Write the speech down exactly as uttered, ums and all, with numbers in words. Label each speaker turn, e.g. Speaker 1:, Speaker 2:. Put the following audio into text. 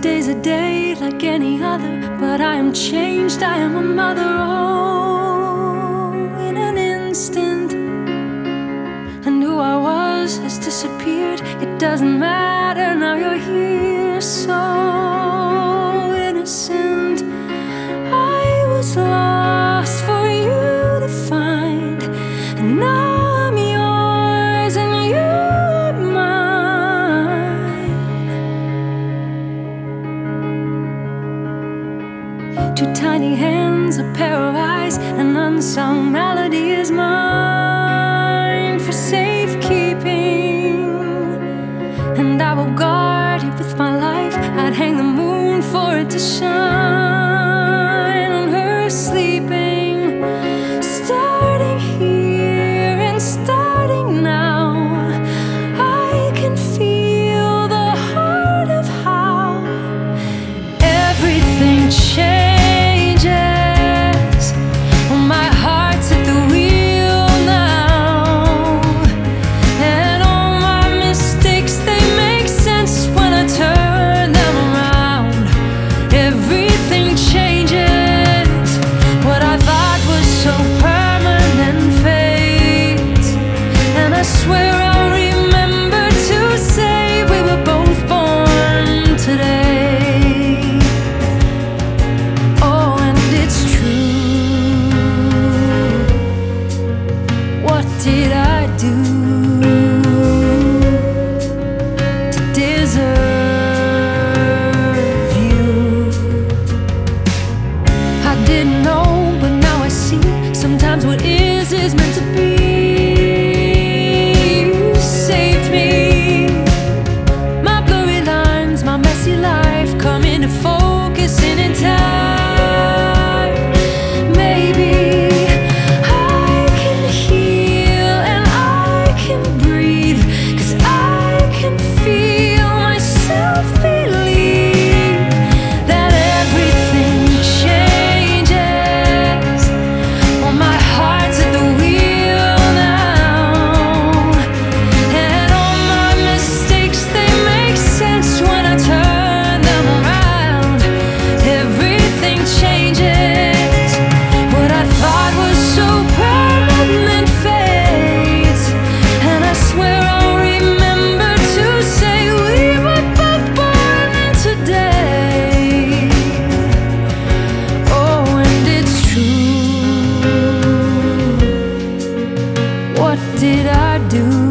Speaker 1: Today's a day like any other, but I am changed, I am a mother, oh, in an instant. And who I was has disappeared. It doesn't matter, now you're here, so innocent. I was lost for you to find, and now I'm yours and you're mine. Two tiny hands, a pair of eyes, an unsung melody is mine for safekeeping, and I will guard it with my life. I'd hang the moon for it to shine on her sleeping. Starting here and starting now, I can feel the heart of how everything changes. My heart's at the wheel now, and all my mistakes, they make sense when I turn them around. Everything changes. What I thought was so permanent fades, and I swear I'll remember to say we were both born today. Oh, and it's true. What did I do to deserve you? I didn't know, but now I see. Sometimes what is is meant to be. You saved me. My blurry lines, my messy life come into focus in in time. Maybe I can heal and I can breathe, 'cause I can feel myself believe that everything changes. Well, my heart's at the wheel now, and all my mistakes, they make sense when I turn them around. Everything changes. What I thought was so permanent fades, and I swear I'll remember to say we were both born today. Oh, and it's true. What did I do